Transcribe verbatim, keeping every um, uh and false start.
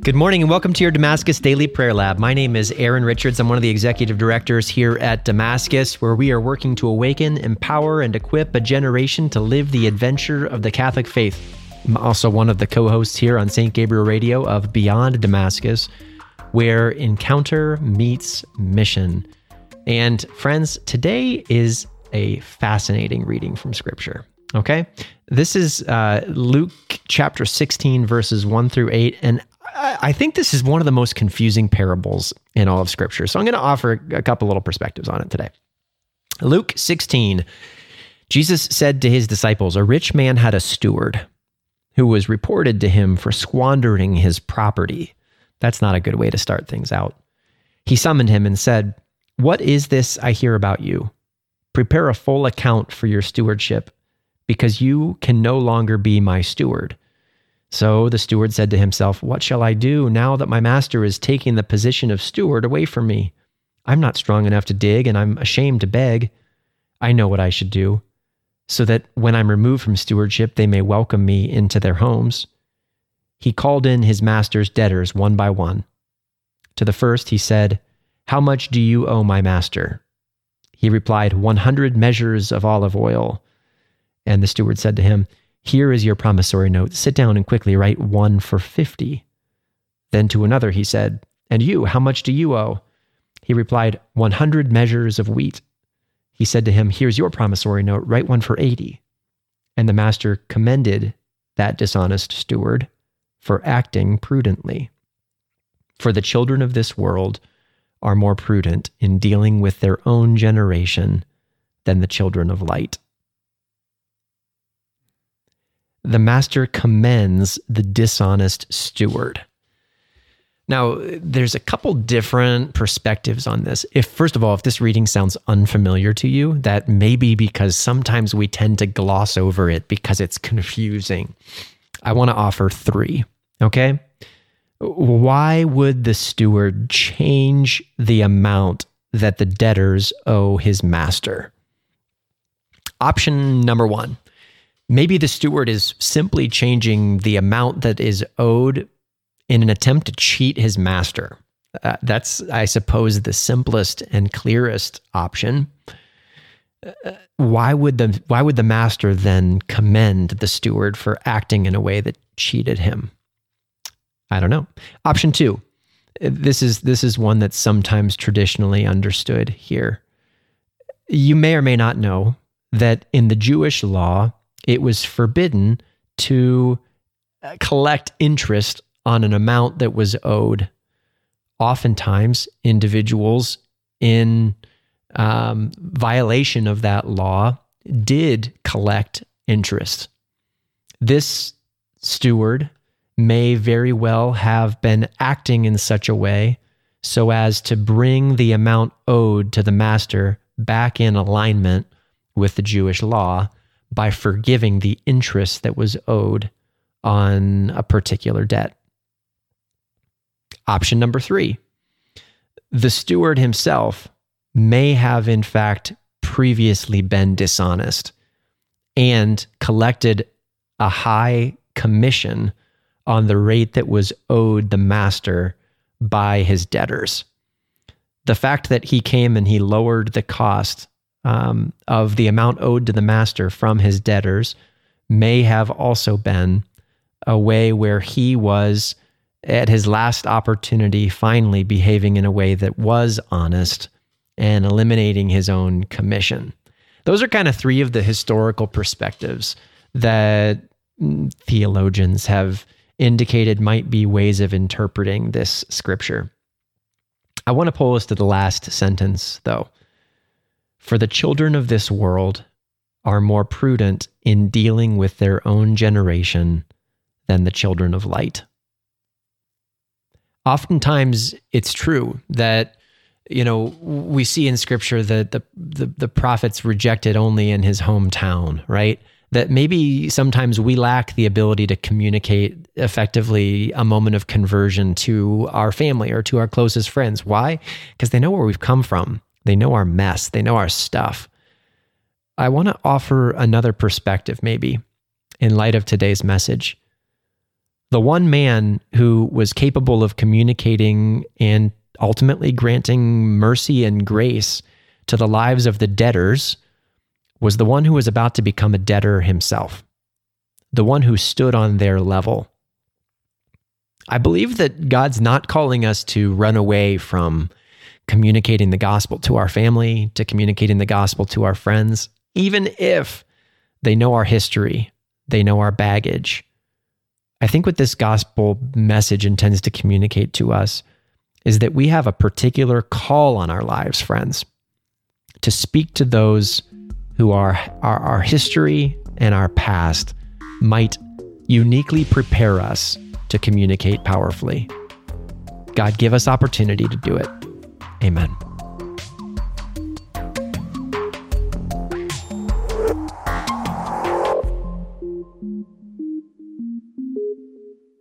Good morning and welcome to your Damascus Daily Prayer Lab. My name is Aaron Richards. I'm one of the executive directors here at Damascus, where we are working to awaken, empower, and equip a generation to live the adventure of the Catholic faith. I'm also one of the co-hosts here on Saint Gabriel Radio of Beyond Damascus, where encounter meets mission. And friends, today is a fascinating reading from Scripture. Okay? This is uh, Luke chapter sixteen, verses one through eight, and I think this is one of the most confusing parables in all of Scripture. So I'm going to offer a couple little perspectives on it today. Luke sixteen, Jesus said to his disciples, "A rich man had a steward who was reported to him for squandering his property." That's not a good way to start things out. He summoned him and said, "What is this I hear about you? Prepare a full account for your stewardship, because you can no longer be my steward." So the steward said to himself, "What shall I do now that my master is taking the position of steward away from me? I'm not strong enough to dig, and I'm ashamed to beg. I know what I should do, so that when I'm removed from stewardship, they may welcome me into their homes." He called in his master's debtors one by one. To the first he said, "How much do you owe my master?" He replied, one hundred measures of olive oil." And the steward said to him, "Here is your promissory note. Sit down and quickly write one for fifty." Then to another he said, "And you, how much do you owe?" He replied, one hundred measures of wheat." He said to him, "Here's your promissory note. Write one for eighty." And the master commended that dishonest steward for acting prudently. For the children of this world are more prudent in dealing with their own generation than the children of light. The master commends the dishonest steward. Now, there's a couple different perspectives on this. If, first of all, if this reading sounds unfamiliar to you, that may be because sometimes we tend to gloss over it because it's confusing. I want to offer three, okay? Why would the steward change the amount that the debtors owe his master? Option number one. Maybe the steward is simply changing the amount that is owed in an attempt to cheat his master. Uh, that's, I suppose, the simplest and clearest option. Uh, why would the why would the master then commend the steward for acting in a way that cheated him? I don't know. Option two. This is this is one that's sometimes traditionally understood here. You may or may not know that in the Jewish law, it was forbidden to collect interest on an amount that was owed. Oftentimes, individuals in um, violation of that law did collect interest. This steward may very well have been acting in such a way so as to bring the amount owed to the master back in alignment with the Jewish law, by forgiving the interest that was owed on a particular debt. Option number three, the steward himself may have in fact previously been dishonest and collected a high commission on the rate that was owed the master by his debtors. The fact that he came and he lowered the cost Um, of the amount owed to the master from his debtors may have also been a way where he was, at his last opportunity, finally behaving in a way that was honest and eliminating his own commission. Those are kind of three of the historical perspectives that theologians have indicated might be ways of interpreting this scripture. I want to pull us to the last sentence, though. For the children of this world are more prudent in dealing with their own generation than the children of light. Oftentimes, it's true that, you know, we see in Scripture that the, the, the prophet's rejected only in his hometown, right? That maybe sometimes we lack the ability to communicate effectively a moment of conversion to our family or to our closest friends. Why? Because they know where we've come from. They know our mess. They know our stuff. I want to offer another perspective, maybe, in light of today's message. The one man who was capable of communicating and ultimately granting mercy and grace to the lives of the debtors was the one who was about to become a debtor himself, the one who stood on their level. I believe that God's not calling us to run away from communicating the gospel to our family, to communicating the gospel to our friends, even if they know our history, they know our baggage. I think what this gospel message intends to communicate to us is that we have a particular call on our lives, friends, to speak to those who are our, our history and our past might uniquely prepare us to communicate powerfully. God, give us opportunity to do it. Amen.